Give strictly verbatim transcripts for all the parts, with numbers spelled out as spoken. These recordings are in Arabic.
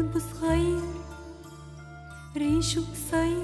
قلبه صغير ريشه قصير،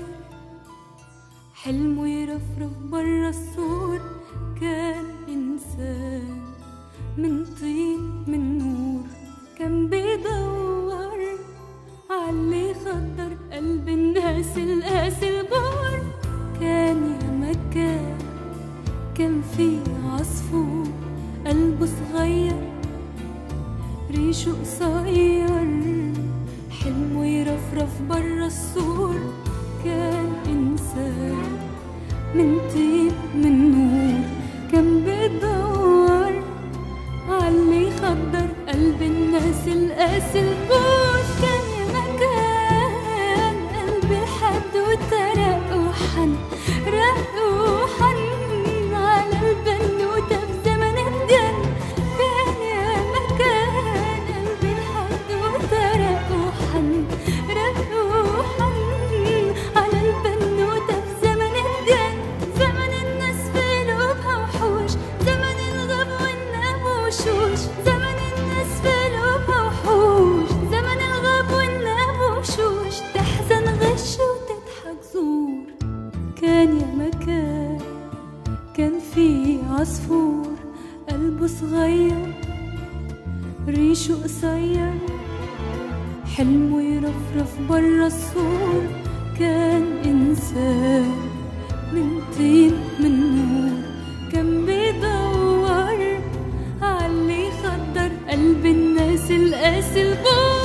حلمه يرفرف برا السور. كان إنسان من طين من نور، كان بيدور عاللي خطر قلب الناس القاسي البور. كان يا مكان كان في عصفور قلبه صغير ريشه قصير، حلمه يرفرف برا السور. كان إنسان من طين من نور، كان بيدور عاللي يخدر قلب الناس القاسي البور. كان يا مكان قلبي حد وترق وحن، رق وحن على البنوتة في زمن الجن. كان يا مكان قلبي حد وترق وحن، رق وحن على البنوتة في زمن الجن. زمن الناس في قلوبها وحوش، زمن الغب والناب وشوش. زمن الناس في قلوبها وحوش، زمن الغب والناب وشوش. تحزن غش وتضحك زور. كان يا مكان كان في عصفور قلبه صغير ريشه قصير، حلمه يرفرف برا السور. كان إنسان من طين من نور، كان بيدور عاللي يخدر قلب الناس القاسي البور.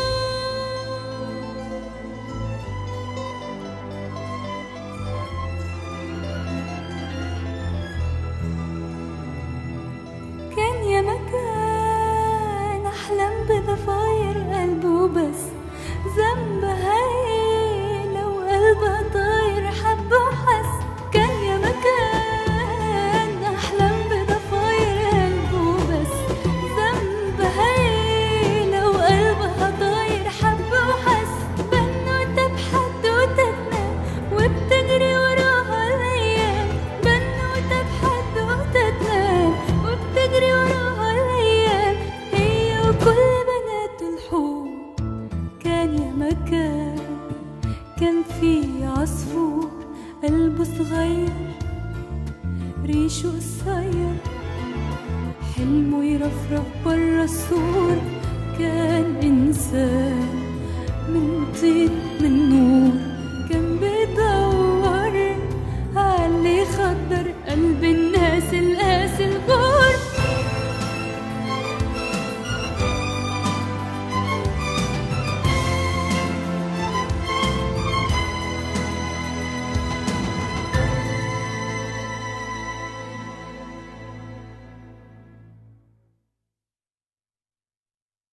كان يا مكان أحلم بضفاير قلبه بس، ذنب هاي لو قلبه طاير حب وحس. كان يا مكان أحلم بضفاير قلبه بس، ذنب هاي لو قلبها طاير حب وحس. بنوتة بحدوتة تنام وبتجري وراها الأيام، بنوتة بحدوتة تنام وبتجري وراها الأيام، هي وكل بنات الحور. كان يا مكان كان في عصفور قلبه صغير ريشه قصير، حلمه يرفرف برا السور. كان إنسان من طين من